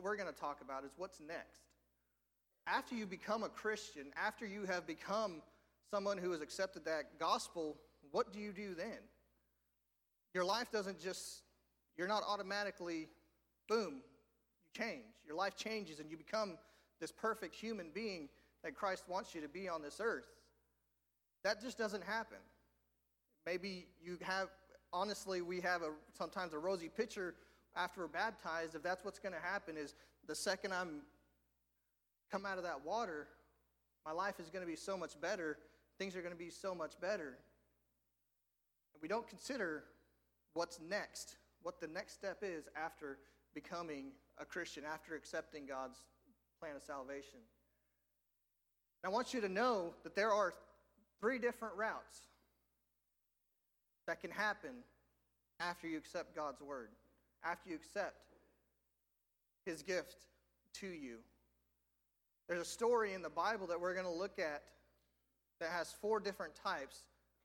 what we're going to talk about is what's next. After you become a Christian, after you have become someone who has accepted that gospel, what do you do then? Your life doesn't just, you're not automatically, boom, you change. Your life changes and you become this perfect human being that Christ wants you to be on this earth. That just doesn't happen. Maybe you have, honestly, we have sometimes a rosy picture after we're baptized. If that's what's going to happen, is the second I'm come out of that water, my life is going to be so much better. Things are going to be so much better. And we don't consider what's next, what the next step is after becoming a Christian, after accepting God's plan of salvation. And I want you to know that there are 3 different routes that can happen after you accept God's word, after you accept his gift to you. There's a story in the Bible that we're going to look at that has 4 different types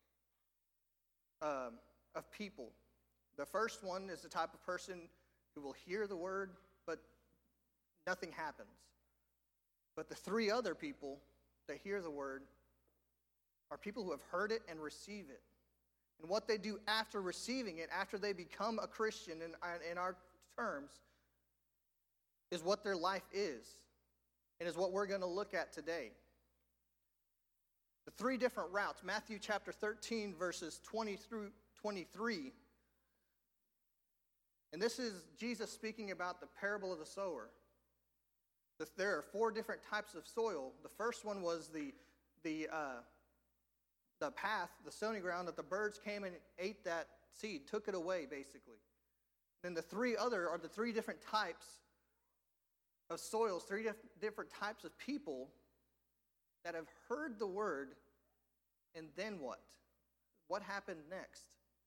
of people. The first one is the type of person who will hear the word, but nothing happens. But the 3 other people that hear the word are people who have heard it and receive it. And what they do after receiving it, after they become a Christian in our terms, is what their life is. And is what we're going to look at today. The 3 different routes. Matthew chapter 13, verses 20 through 23. And this is Jesus speaking about the parable of the sower. There are 4 different types of soil. The first one was the path, the stony ground, that the birds came and ate that seed, took it away, basically. Then the 3 other are the 3 different types of soils, 3 different types of people that have heard the word, and then what? What happened next?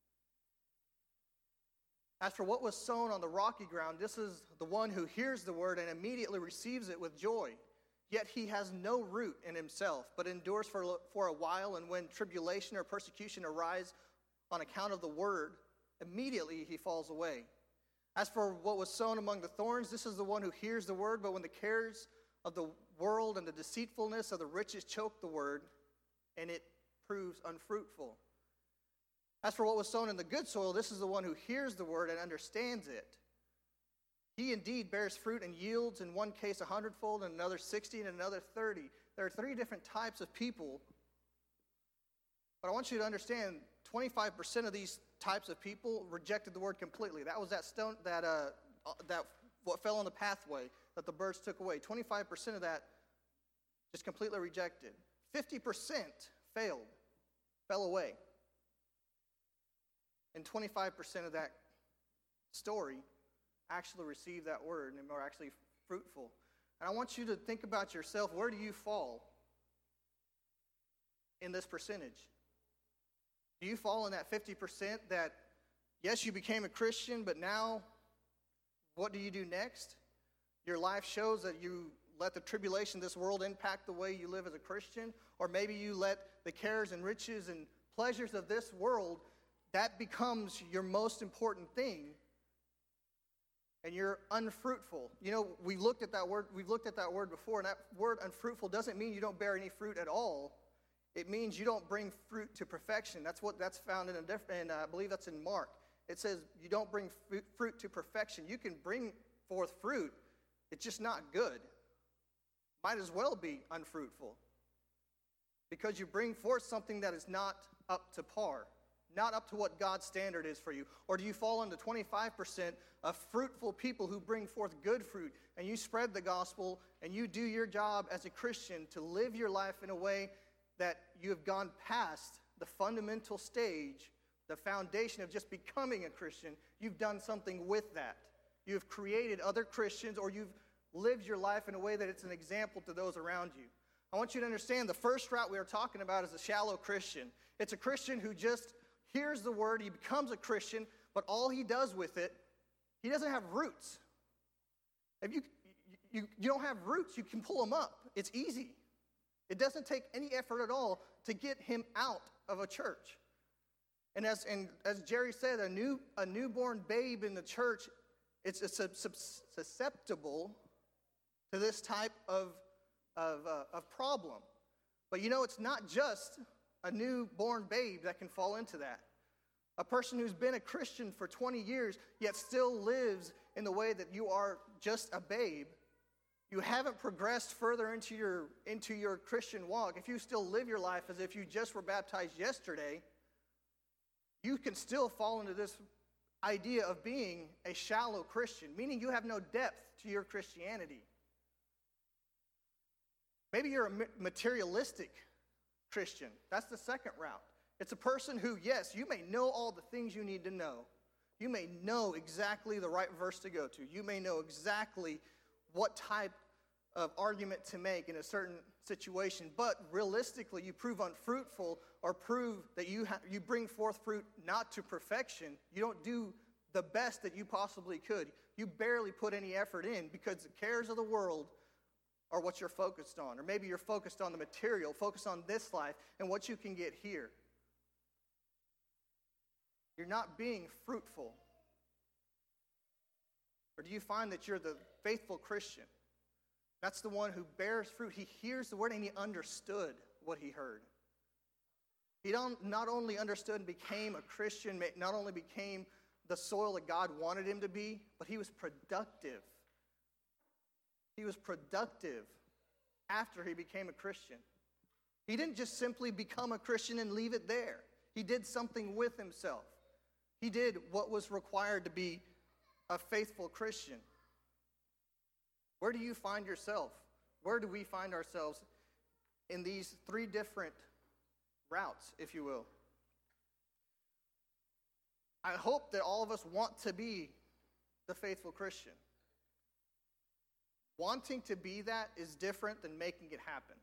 As for what was sown on the rocky ground, this is the one who hears the word and immediately receives it with joy. Yet he has no root in himself, but endures for a while, and when tribulation or persecution arise on account of the word, immediately he falls away. As for what was sown among the thorns, this is the one who hears the word, but when the cares of the world and the deceitfulness of the riches choke the word, and it proves unfruitful. As for what was sown in the good soil, this is the one who hears the word and understands it. He indeed bears fruit and yields, in one case 100-fold, in another 60, and in another 30. There are 3 different types of people. But I want you to understand, 25% of these types of people rejected the word completely. That was that stone, that what fell on the pathway that the birds took away. 25% of that just completely rejected. 50% fell away. And 25% of that story actually received that word and were actually fruitful. And I want you to think about yourself. Where do you fall in this percentage? Do you fall in that 50% that, yes, you became a Christian, but now what do you do next? Your life shows that you let the tribulation of this world impact the way you live as a Christian, or maybe you let the cares and riches and pleasures of this world, that becomes your most important thing, and you're unfruitful. You know, we've looked at that word before, and that word unfruitful doesn't mean you don't bear any fruit at all. It means you don't bring fruit to perfection. That's found in I believe that's in Mark. It says you don't bring fruit to perfection. You can bring forth fruit. It's just not good. Might as well be unfruitful. Because you bring forth something that is not up to par. Not up to what God's standard is for you. Or do you fall into 25% of fruitful people who bring forth good fruit, and you spread the gospel, and you do your job as a Christian to live your life in a way that you have gone past the fundamental stage, the foundation of just becoming a Christian. You've done something with that. You've created other Christians, or you've lived your life in a way that it's an example to those around you. I want you to understand the first route we are talking about is a shallow Christian. It's a Christian who just hears the word, he becomes a Christian, but all he does with it, he doesn't have roots. If you don't have roots, you can pull them up. It's easy. It doesn't take any effort at all to get him out of a church. And as Jerry said, a newborn babe in the church it's susceptible to this type of problem. But it's not just a newborn babe that can fall into that. A person who's been a Christian for 20 years, yet still lives in the way that you are just a babe, you haven't progressed further into your Christian walk. If you still live your life as if you just were baptized yesterday, you can still fall into this idea of being a shallow Christian, meaning you have no depth to your Christianity. Maybe you're a materialistic Christian. That's the second route. It's a person who, yes, you may know all the things you need to know. You may know exactly the right verse to go to. You may know exactly what type of argument to make in a certain situation, but realistically you prove unfruitful or prove that you bring forth fruit not to perfection. You don't do the best that you possibly could. You barely put any effort in because the cares of the world are what you're focused on. Or maybe you're focused on the material, focused on this life and what you can get here. You're not being fruitful. Or do you find that you're the faithful Christian? That's the one who bears fruit. He hears the word and he understood what he heard. He not only understood and became a Christian, not only became the soil that God wanted him to be, but he was productive. He was productive after he became a Christian. He didn't just simply become a Christian and leave it there. He did something with himself. He did what was required to be a faithful Christian. Where do you find yourself? Where do we find ourselves in these three different routes, if you will? I hope that all of us want to be the faithful Christian. Wanting to be that is different than making it happen.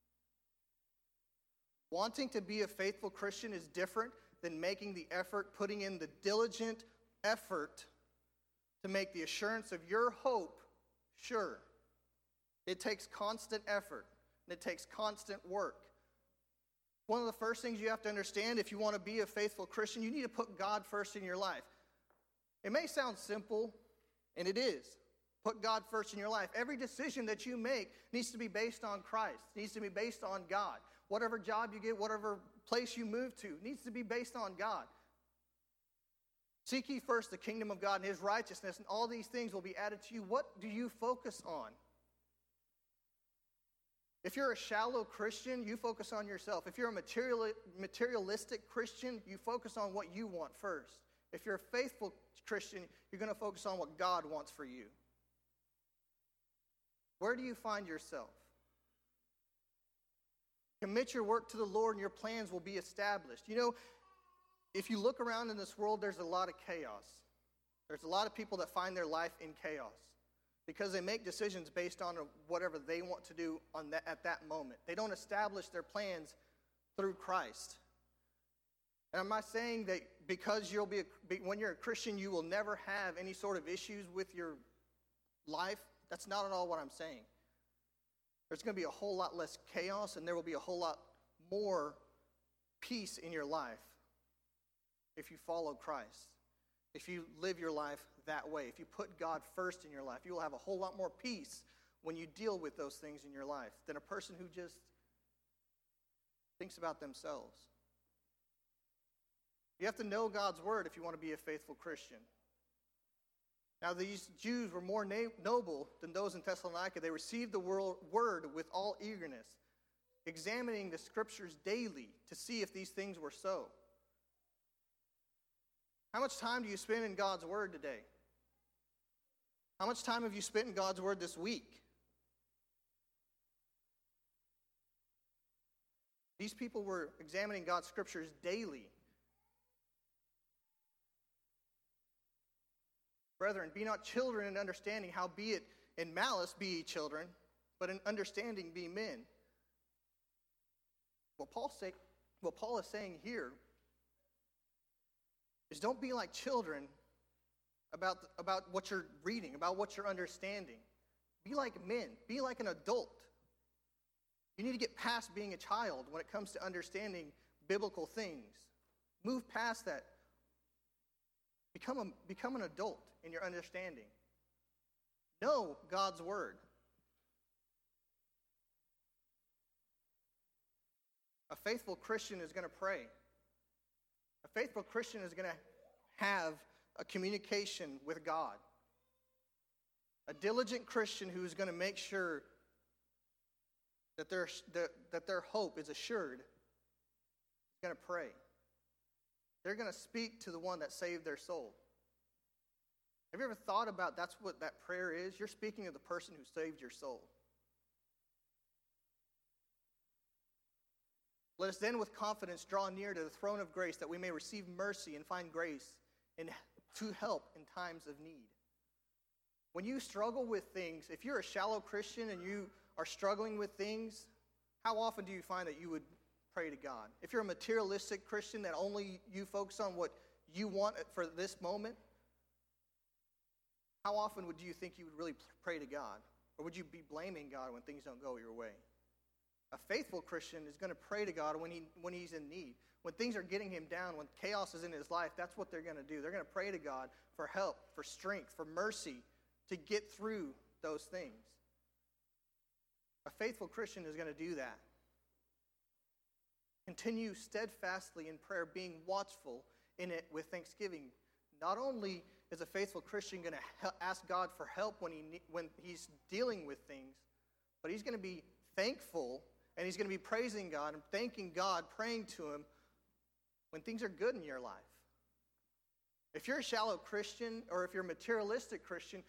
Wanting to be a faithful Christian is different than making the effort, putting in the diligent effort to make the assurance of your hope sure. It takes constant effort, and it takes constant work. One of the first things you have to understand if you want to be a faithful Christian, you need to put God first in your life. It may sound simple, and it is. Put God first in your life. Every decision that you make needs to be based on Christ, needs to be based on God. Whatever job you get, whatever place you move to, needs to be based on God. Seek ye first the kingdom of God and his righteousness, and all these things will be added to you. What do you focus on? If you're a shallow Christian, you focus on yourself. If you're a materialistic Christian, you focus on what you want first. If you're a faithful Christian, you're going to focus on what God wants for you. Where do you find yourself? Commit your work to the Lord and your plans will be established. If you look around in this world, there's a lot of chaos. There's a lot of people that find their life in chaos because they make decisions based on whatever they want to do at that moment. They don't establish their plans through Christ. And I'm not saying that because when you're a Christian, you will never have any sort of issues with your life. That's not at all what I'm saying. There's going to be a whole lot less chaos, and there will be a whole lot more peace in your life if you follow Christ. If you live your life that way, if you put God first in your life, you will have a whole lot more peace when you deal with those things in your life than a person who just thinks about themselves. You have to know God's word if you want to be a faithful Christian. Now, these Jews were more noble than those in Thessalonica. They received the word with all eagerness, examining the scriptures daily to see if these things were so. How much time do you spend in God's word today? How much time have you spent in God's word this week? These people were examining God's scriptures daily. Brethren, be not children in understanding, howbeit in malice be ye children, but in understanding be men. What Paul is saying here is don't be like children about what you're reading, about what you're understanding. Be like men. Be like an adult. You need to get past being a child when it comes to understanding biblical things. Move past that. Become an adult in your understanding. Know God's word. A faithful Christian is going to pray. A faithful Christian is going to have a communication with God. A diligent Christian who is going to make sure that their hope is assured is going to pray. They're going to speak to the one that saved their soul. Have you ever thought about that's what that prayer is? You're speaking to the person who saved your soul. Let us then with confidence draw near to the throne of grace that we may receive mercy and find grace to help in times of need. When you struggle with things, if you're a shallow Christian and you are struggling with things, how often do you find that you would pray to God? If you're a materialistic Christian that only you focus on what you want for this moment, how often do you think you would really pray to God? Or would you be blaming God when things don't go your way? A faithful Christian is going to pray to God when he's in need. When things are getting him down, when chaos is in his life, that's what they're going to do. They're going to pray to God for help, for strength, for mercy to get through those things. A faithful Christian is going to do that. Continue steadfastly in prayer, being watchful in it with thanksgiving. Not only is a faithful Christian going to ask God for help when he's dealing with things, but he's going to be thankful and he's going to be praising God and thanking God, praying to him when things are good in your life. If you're a shallow Christian or if you're a materialistic Christian,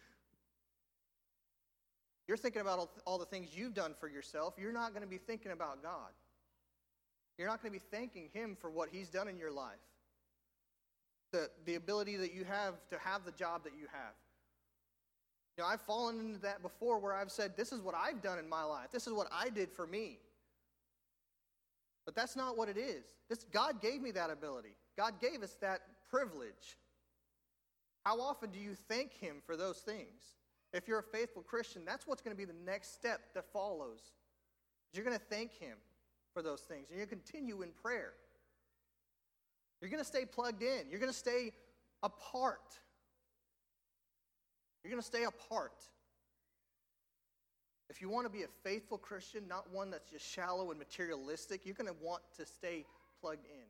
you're thinking about all the things you've done for yourself. You're not going to be thinking about God. You're not going to be thanking him for what he's done in your life. The ability that you have to have the job that you have. You know, I've fallen into that before where I've said, this is what I've done in my life. This is what I did for me. But that's not what it is. God gave me that ability. God gave us that privilege. How often do you thank him for those things? If you're a faithful Christian, that's what's going to be the next step that follows. You're going to thank him for those things. And you continue in prayer. You're going to stay plugged in. You're going to stay apart. You're going to stay apart. If you want to be a faithful Christian, not one that's just shallow and materialistic, you're going to want to stay plugged in.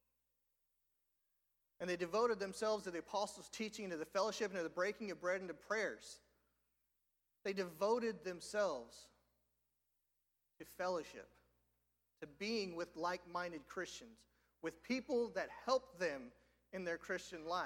And they devoted themselves to the apostles' teaching, to the fellowship, and to the breaking of bread, and to prayers. They devoted themselves to fellowship, to being with like-minded Christians, with people that help them in their Christian life.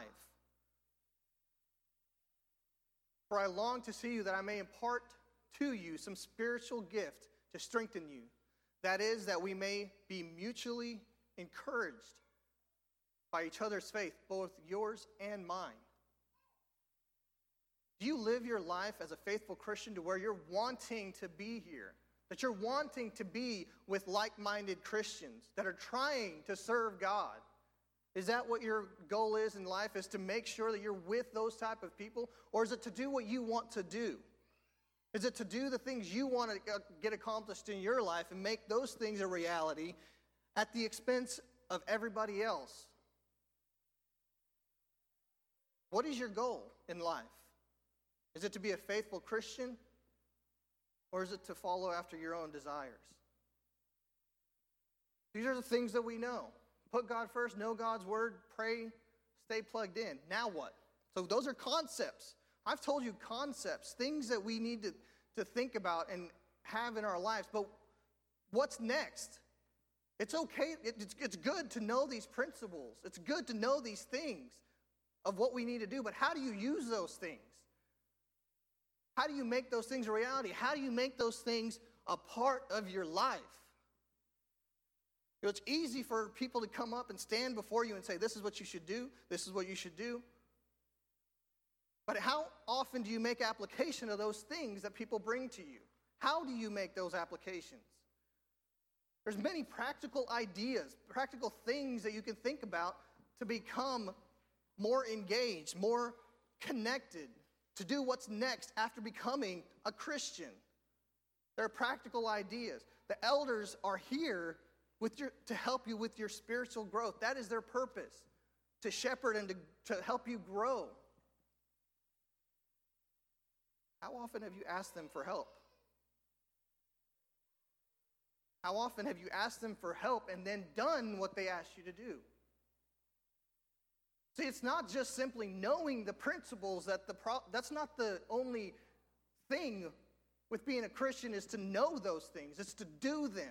For I long to see you that I may impart to you some spiritual gift to strengthen you. That is, that we may be mutually encouraged by each other's faith, both yours and mine. Do you live your life as a faithful Christian to where you're wanting to be here? That you're wanting to be with like-minded Christians that are trying to serve God? Is that what your goal is in life, is to make sure that you're with those type of people? Or is it to do what you want to do? Is it to do the things you want to get accomplished in your life and make those things a reality at the expense of everybody else? What is your goal in life? Is it to be a faithful Christian? Or is it to follow after your own desires? These are the things that we know. Put God first, know God's word, pray, stay plugged in. Now what? So those are concepts. I've told you concepts, things that we need to think about and have in our lives. But what's next? It's okay. It's good to know these principles. It's good to know these things of what we need to do. But how do you use those things? How do you make those things a reality? How do you make those things a part of your life? You know, it's easy for people to come up and stand before you and say, this is what you should do, this is what you should do. But how often do you make application of those things that people bring to you? How do you make those applications? There's many practical ideas, practical things that you can think about to become more engaged, more connected, to do what's next after becoming a Christian. There are practical ideas. The elders are here to help you with your spiritual growth. That is their purpose. to shepherd and to help you grow. How often have you asked them for help? How often have you asked them for help and then done what they asked you to do? See, it's not just simply knowing the principles that's not the only thing with being a Christian, is to know those things. It's to do them.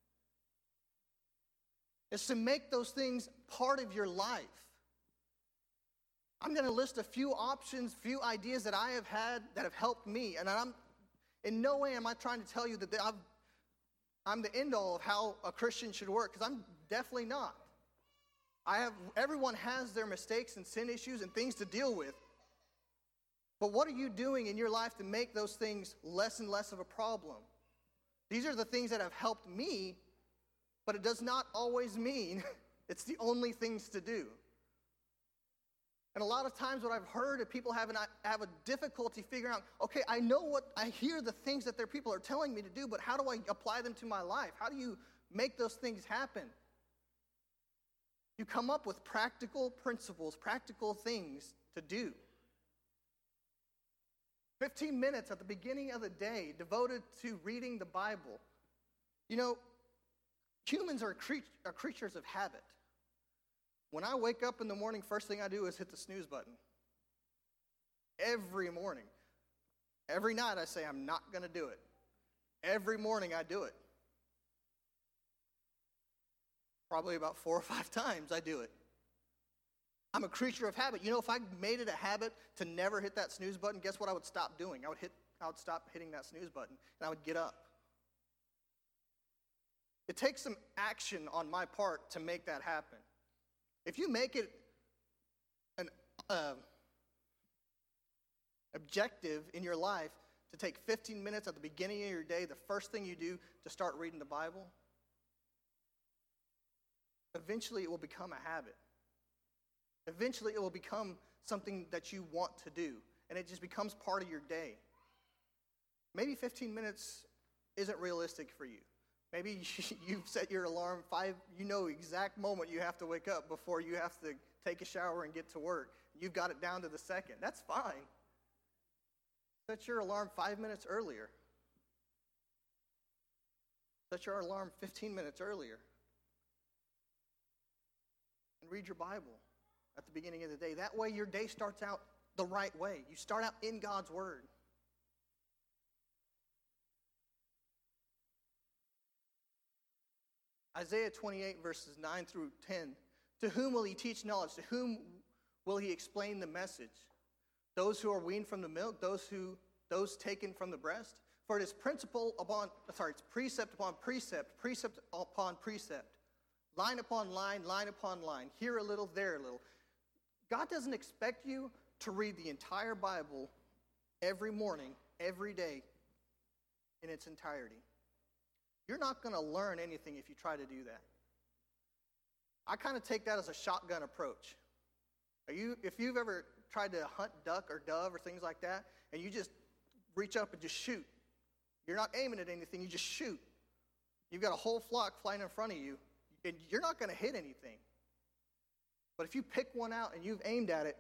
It's to make those things part of your life. I'm going to list a few options, few ideas that I have had that have helped me. And in no way am I trying to tell you that I'm the end all of how a Christian should work, because I'm definitely not. Everyone has their mistakes and sin issues and things to deal with. But what are you doing in your life to make those things less and less of a problem? These are the things that have helped me, but it does not always mean it's the only things to do. And a lot of times what I've heard of people have a difficulty figuring out, okay, I hear the things that their people are telling me to do, but how do I apply them to my life? How do you make those things happen? You come up with practical principles, practical things to do. 15 minutes at the beginning of the day devoted to reading the Bible. You know, humans are creatures of habit. When I wake up in the morning, first thing I do is hit the snooze button. Every morning. Every night I say I'm not going to do it. Every morning I do it. Probably about 4 or 5 times I do it. I'm a creature of habit. You know, if I made it a habit to never hit that snooze button, guess what I would stop doing? I would stop hitting that snooze button, and I would get up. It takes some action on my part to make that happen. If you make it an objective in your life to take 15 minutes at the beginning of your day, the first thing you do to start reading the Bible, eventually it will become a habit. Eventually it will become something that you want to do, and it just becomes part of your day. Maybe 15 minutes isn't realistic for you. Maybe you've set your alarm 5, you know exact moment you have to wake up before you have to take a shower and get to work. You've got it down to the second. That's fine. Set your alarm 5 minutes earlier. Set your alarm 15 minutes earlier. And read your Bible at the beginning of the day. That way your day starts out the right way. You start out in God's Word. Isaiah 28 verses 9 through 10. To whom will he teach knowledge? To whom will he explain the message? Those who are weaned from the milk, those taken from the breast? For it is precept upon precept, precept upon precept, line upon line upon line, here a little, there a little. God doesn't expect you to read the entire Bible every morning, every day, in its entirety. You're not going to learn anything if you try to do that. I kind of take that as a shotgun approach. If you've ever tried to hunt duck or dove or things like that, and you just reach up and just shoot, you're not aiming at anything, you just shoot. You've got a whole flock flying in front of you, and you're not going to hit anything. But if you pick one out and you've aimed at it,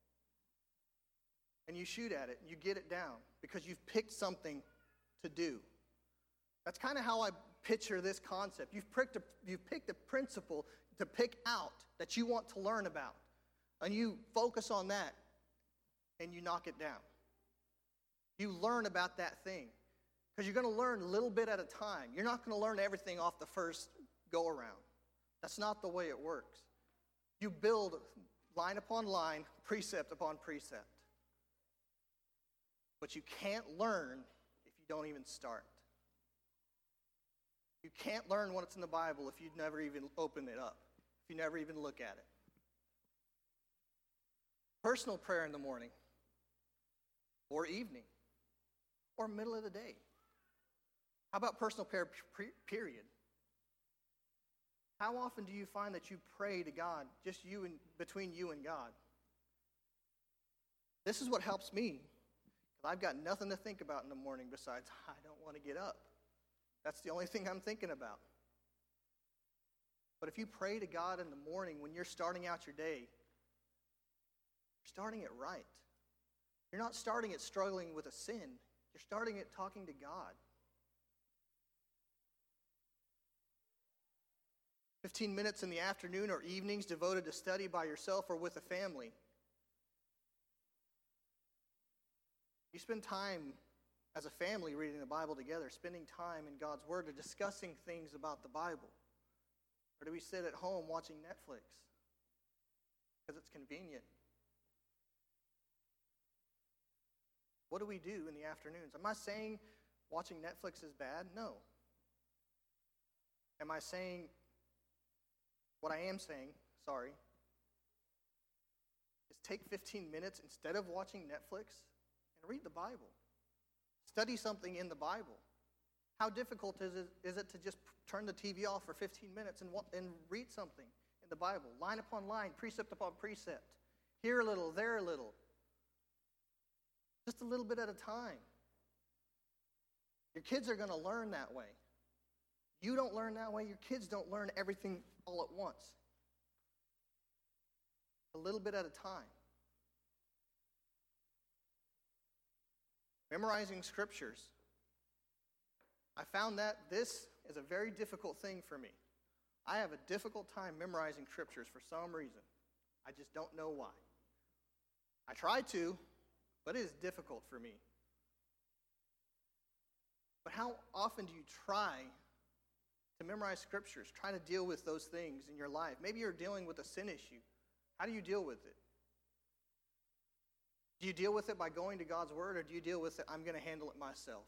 and you shoot at it, and you get it down, because you've picked something to do. That's kind of how I picture this concept. You've picked a principle to pick out that you want to learn about, and you focus on that, and you knock it down. You learn about that thing, because you're going to learn a little bit at a time. You're not going to learn everything off the first go-around. That's not the way it works. You build line upon line, precept upon precept. But you can't learn if you don't even start. You can't learn what's in the Bible if you never even open it up, if you never even look at it. Personal prayer in the morning, or evening, or middle of the day. How about personal prayer, period? How often do you find that you pray to God, just you and between you and God? This is what helps me, because I've got nothing to think about in the morning besides I don't want to get up. That's the only thing I'm thinking about. But if you pray to God in the morning when you're starting out your day, You're starting it right. You're not starting it struggling with a sin. You're starting it talking to God. 15 minutes in the afternoon or evenings devoted to study by yourself or with a family. You spend time as a family reading the Bible together, spending time in God's Word or discussing things about the Bible. Or do we sit at home watching Netflix because it's convenient? What do we do in the afternoons? Am I saying watching Netflix is bad? No. Am I saying, what I am saying, is take 15 minutes instead of watching Netflix and read the Bible. Study something in the Bible. How difficult is it to just turn the TV off for 15 minutes and read something in the Bible, line upon line, precept upon precept, here a little, there a little, just a little bit at a time. Your kids are going to learn that way. You don't learn that way. Your kids don't learn everything all at once. A little bit at a time. Memorizing scriptures. I found that this is a very difficult thing for me. I have a difficult time memorizing scriptures for some reason. I just don't know why. I try to, but it is difficult for me. But how often do you try to memorize scriptures, try to deal with those things in your life? Maybe you're dealing with a sin issue. How do you deal with it? Do you deal with it by going to God's Word, or do you deal with it, I'm going to handle it myself?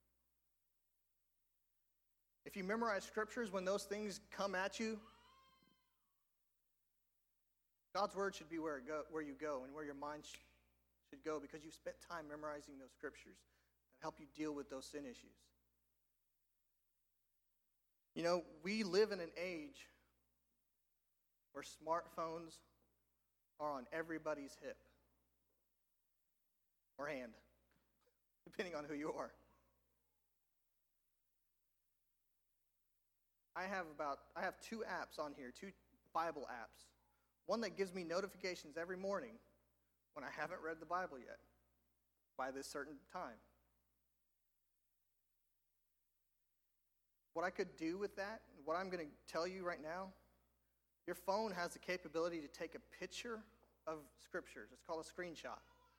If you memorize scriptures, when those things come at you, God's Word should be where you go and where your mind should go, because you've spent time memorizing those scriptures that help you deal with those sin issues. You know, we live in an age where smartphones are on everybody's hip or hand, depending on who you are. I have 2 apps on here, 2 Bible apps. One that gives me notifications every morning when I haven't read the Bible yet by this certain time. What I could do with that, what I'm going to tell you right now, your phone has the capability to take a picture of scriptures. It's called a screenshot.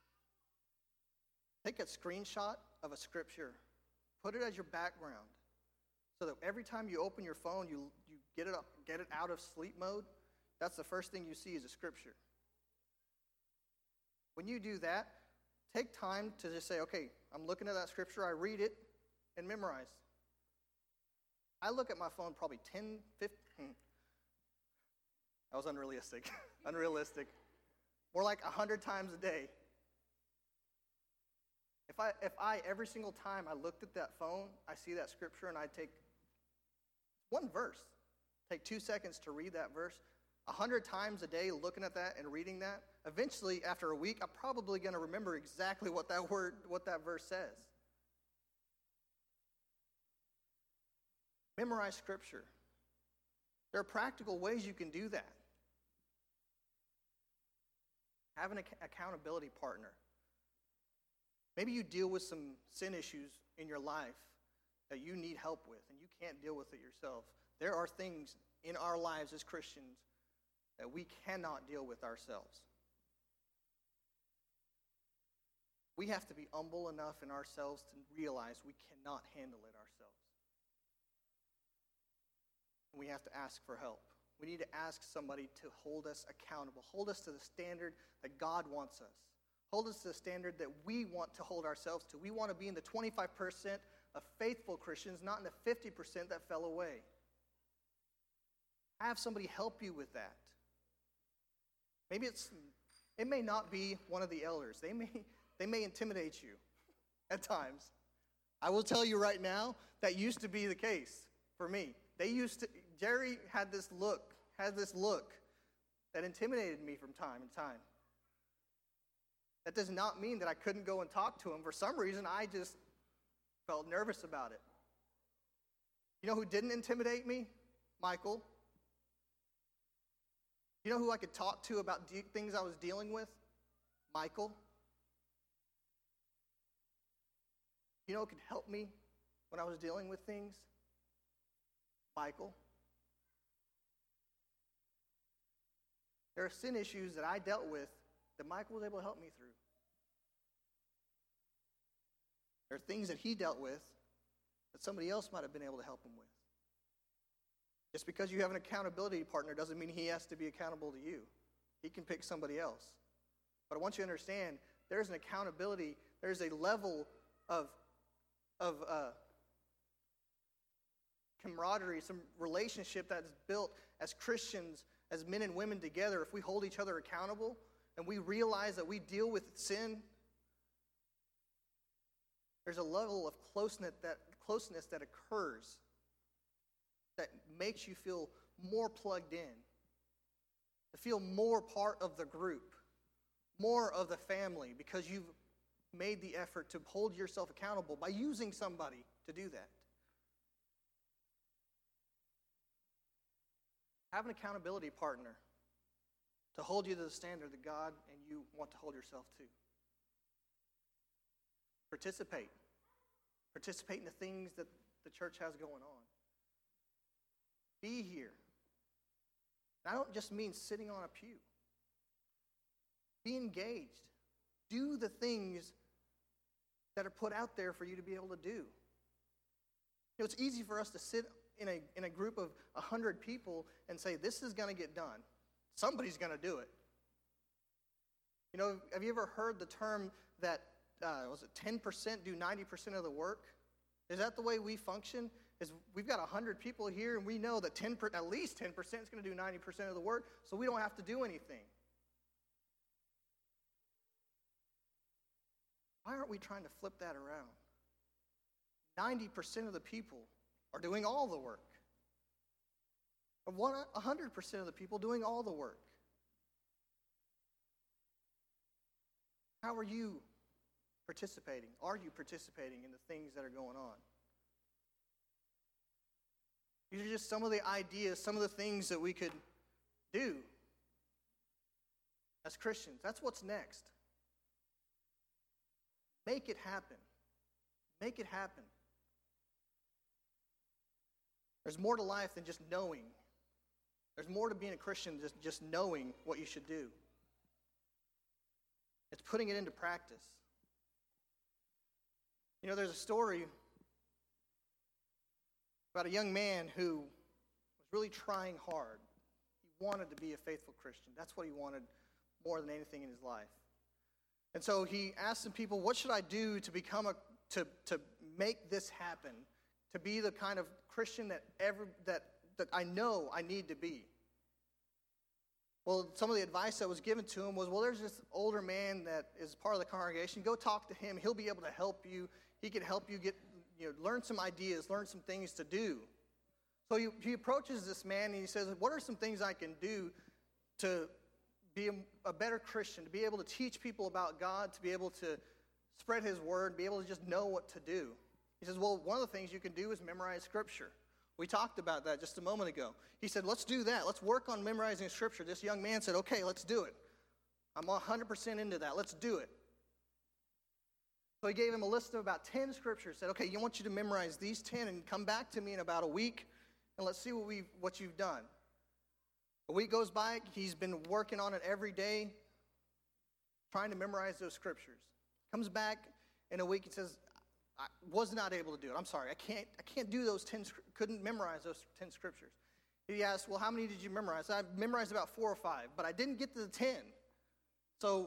Take a screenshot of a scripture, put it as your background, so that every time you open your phone, you get it out of sleep mode. That's the first thing you see is a scripture. When you do that, take time to just say, okay, I'm looking at that scripture, I read it, and memorize. I look at my phone probably 10, 15. That was unrealistic. More like 100 times a day. If I every single time I looked at that phone, I see that scripture and I take one verse, take 2 seconds to read that verse, 100 times a day looking at that and reading that, eventually after a week, I'm probably going to remember exactly what that verse says. Memorize scripture. There are practical ways you can do that. Have an accountability partner. Maybe you deal with some sin issues in your life that you need help with, and you can't deal with it yourself. There are things in our lives as Christians that we cannot deal with ourselves. We have to be humble enough in ourselves to realize we cannot handle it ourselves. And we have to ask for help. We need to ask somebody to hold us accountable, hold us to the standard that God wants us. Hold us to the standard that we want to hold ourselves to. We want to be in the 25% of faithful Christians, not in the 50% that fell away. Have somebody help you with that. Maybe it may not be one of the elders. They may intimidate you at times. I will tell you right now, that used to be the case for me. Jerry had this look that intimidated me from time to time. That does not mean that I couldn't go and talk to him. For some reason, I just felt nervous about it. You know who didn't intimidate me? Michael. You know who I could talk to about things I was dealing with? Michael. You know what could help me when I was dealing with things? Michael. There are sin issues that I dealt with that Michael was able to help me through. There are things that he dealt with that somebody else might have been able to help him with. Just because you have an accountability partner doesn't mean he has to be accountable to you. He can pick somebody else. But I want you to understand, there's an accountability, there's a level of camaraderie, some relationship that's built as Christians, as men and women together. If we hold each other accountable and we realize that we deal with sin, there's a level of closeness that occurs that makes you feel more plugged in, to feel more part of the group, more of the family, because you've made the effort to hold yourself accountable by using somebody to do that. Have an accountability partner to hold you to the standard that God and you want to hold yourself to. Participate. Participate in the things that the church has going on. Be here. And I don't just mean sitting on a pew. Be engaged. Do the things that are put out there for you to be able to do. You know, it's easy for us to sit in a group of 100 people and say, this is going to get done. Somebody's going to do it. You know, have you ever heard the term that, 10% do 90% of the work? Is that the way we function? Is we've got 100 people here, and we know that at least 10% is going to do 90% of the work, so we don't have to do anything. Why aren't we trying to flip that around? 90% of the people are doing all the work. 100% of the people doing all the work. How are you participating? Are you participating in the things that are going on? These are just some of the ideas, some of the things that we could do as Christians. That's what's next. Make it happen. Make it happen. There's more to life than just knowing. There's more to being a Christian than just knowing what you should do. It's putting it into practice. You know, there's a story about a young man who was really trying hard. He wanted to be a faithful Christian. That's what he wanted more than anything in his life. And so he asked some people, what should I do to become to make this happen? To be the kind of Christian that I know I need to be. Well, some of the advice that was given to him was, well, there's this older man that is part of the congregation. Go talk to him. He'll be able to help you. He can help you learn some ideas, learn some things to do. So he approaches this man and he says, what are some things I can do to be a better Christian, to be able to teach people about God, to be able to spread his word, be able to just know what to do? He says, well, one of the things you can do is memorize Scripture. We talked about that just a moment ago. He said, let's do that. Let's work on memorizing Scripture. This young man said, okay, let's do it. I'm 100% into that. Let's do it. So he gave him a list of about 10 scriptures. Said, okay, I want you to memorize these 10 and come back to me in about a week, and let's see what you've done. A week goes by. He's been working on it every day, trying to memorize those scriptures. Comes back in a week and says, I was not able to do it. I'm sorry. I can't do those 10, couldn't memorize those 10 scriptures. He asked, well, how many did you memorize? I memorized about 4 or 5, but I didn't get to the 10. So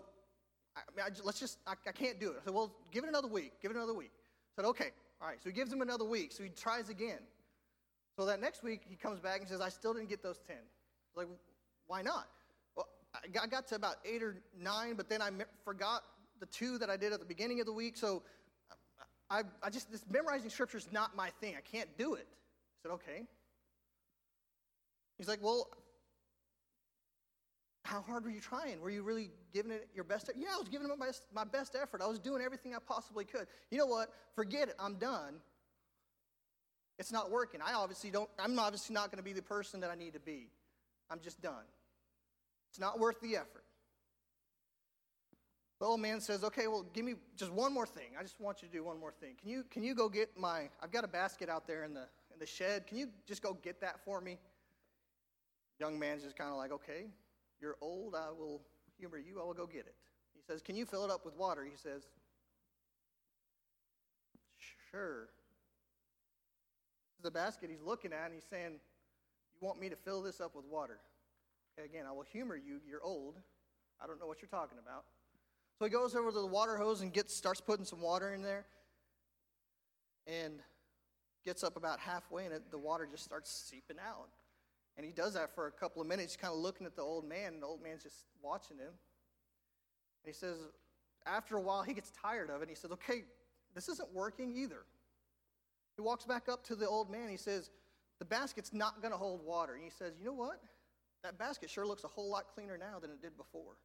I can't do it. I said, well, give it another week. Give it another week. I said, okay. All right. So he gives him another week. So he tries again. So that next week he comes back and says, I still didn't get those 10. I was like, why not? Well, I got to about 8 or 9, but then I forgot the 2 that I did at the beginning of the week. So this memorizing scripture is not my thing. I can't do it. I said, okay. He's like, well, how hard were you trying? Were you really giving it your best effort? Yeah, I was giving it my best effort. I was doing everything I possibly could. You know what? Forget it. I'm done. It's not working. I'm obviously not going to be the person that I need to be. I'm just done. It's not worth the effort. The old man says, okay, well, give me just one more thing. I just want you to do one more thing. Can you go get I've got a basket out there in the shed. Can you just go get that for me? Young man's just kind of like, okay, you're old. I will humor you. I will go get it. He says, can you fill it up with water? He says, sure. The basket he's looking at, and he's saying, you want me to fill this up with water? Okay, again, I will humor you. You're old. I don't know what you're talking about. So he goes over to the water hose and starts putting some water in there, and gets up about halfway, and the water just starts seeping out. And he does that for a couple of minutes, kind of looking at the old man, and the old man's just watching him. And he says, after a while, he gets tired of it. He says, okay, this isn't working either. He walks back up to the old man. He says, the basket's not going to hold water. And he says, you know what? That basket sure looks a whole lot cleaner now than it did before.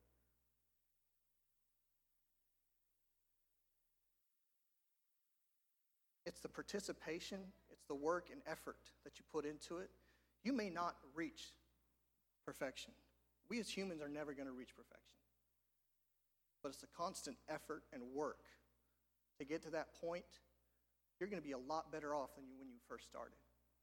It's the participation, it's the work and effort that you put into it. You may not reach perfection. We as humans are never going to reach perfection. But it's a constant effort and work to get to that point. You're going to be a lot better off than when you first started.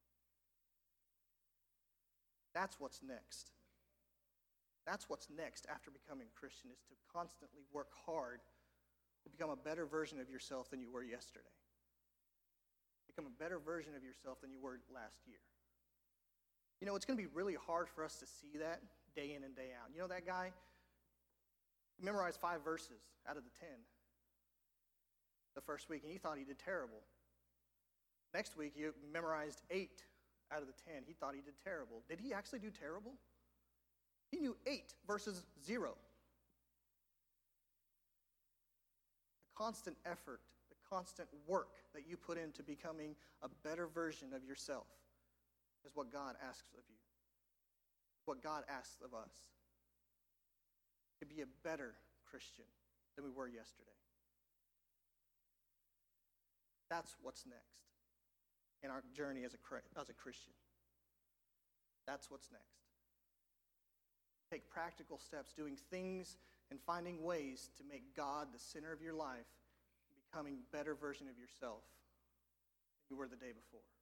That's what's next. That's what's next after becoming a Christian, is to constantly work hard to become a better version of yourself than you were yesterday. Become a better version of yourself than you were last year. You know, it's going to be really hard for us to see that day in and day out. You know that guy? He memorized 5 verses out of the 10 the first week, and he thought he did terrible. Next week, he memorized 8 out of the 10. He thought he did terrible. Did he actually do terrible? He knew 8 versus 0. The constant effort, the constant work that you put into becoming a better version of yourself is what God asks of you. What God asks of us. To be a better Christian than we were yesterday. That's what's next in our journey as a Christian. That's what's next. Take practical steps, doing things and finding ways to make God the center of your life, becoming a better version of yourself than you were the day before.